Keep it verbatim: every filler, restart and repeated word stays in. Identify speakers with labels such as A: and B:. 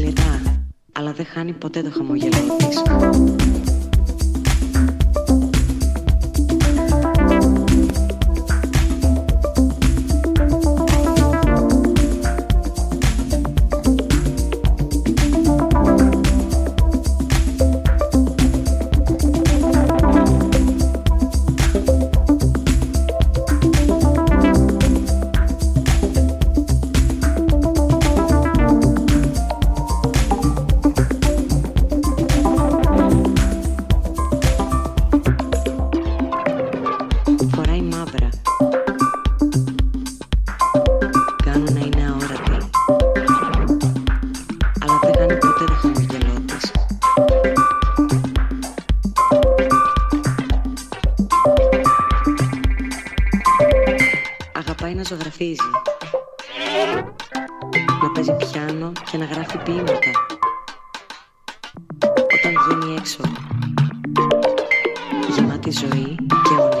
A: σκληρά, αλλά δεν χάνει ποτέ το χαμόγελό της. Αγαπάει να ζωγραφίζει, να παίζει πιάνο και να γράφει ποίηματα. Όταν βγαίνει έξω, γεμάτη ζωή και όνειρα.